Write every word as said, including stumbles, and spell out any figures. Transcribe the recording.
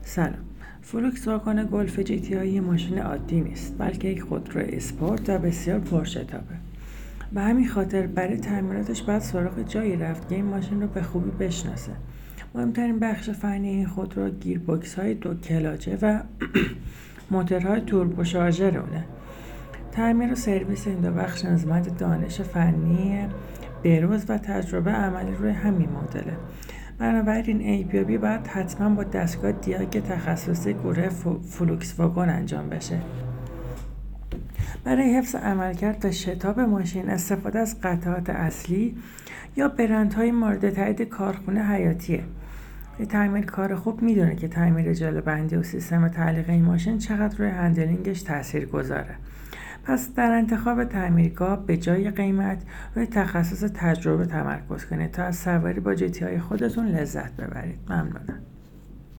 سلام. فولکس واگن گلف جی تی آی ماشین عادی نیست، بلکه یک خودرو اسپورت و بسیار پرشتابه. به همین خاطر برای تعمیراتش باید سراغ جایی رفت که این ماشین رو به خوبی بشناسه. مهمترین بخش فنی این خودرو گیربکس های دو کلاچه و موتورهای توربو شارژر اونه. تعمیر و سرویس این دو بخش نیازمند دانش فنی بروز و تجربه عملی روی همین مدله. بنابراین ایپیابی باید حتما با دستگاه دیاگ تخصصی گروه فولکس واگن انجام بشه. برای حفظ عملکرد و شتاب ماشین استفاده از قطعات اصلی یا برندهای مورد تایید کارخونه حیاتیه. تعمیرکار خوب میدونه که تعمیر جلوبندی و سیستم تعلیق این ماشین چقدر روی هندلینگش تأثیر گذاره. پس در انتخاب تعمیرگاه به جای قیمت روی تخصص تجربه تمرکز کنید تا از سواری با جی تی آی خودتون لذت ببرید. ممنونم.